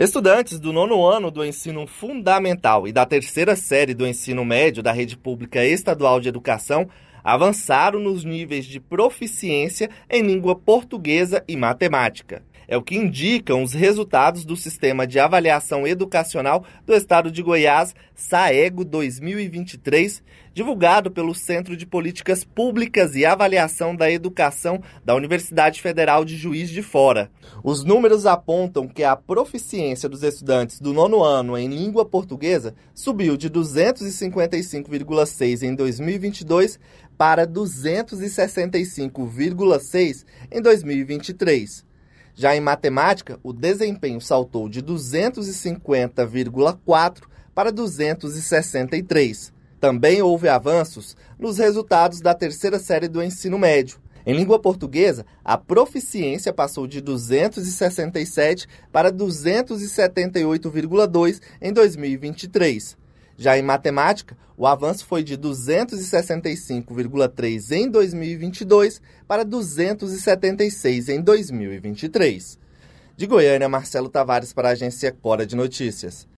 Estudantes do 9º ano do ensino fundamental e da 3ª série do ensino médio da Rede Pública Estadual de Educação avançaram nos níveis de proficiência em língua portuguesa e matemática. É o que indicam os resultados do Sistema de Avaliação Educacional do Estado de Goiás, SAEGO 2023, divulgado pelo Centro de Políticas Públicas e Avaliação da Educação da Universidade Federal de Juiz de Fora. Os números apontam que a proficiência dos estudantes do 9º ano em língua portuguesa subiu de 255,6 em 2022 para 265,6 em 2023. Já em matemática, o desempenho saltou de 250,4 para 263. Também houve avanços nos resultados da 3ª série do ensino médio. Em língua portuguesa, a proficiência passou de 267 para 278,2 em 2023. Já em matemática, o avanço foi de 265,3 em 2022 para 276 em 2023. De Goiânia, Marcelo Tavares para a Agência Cora de Notícias.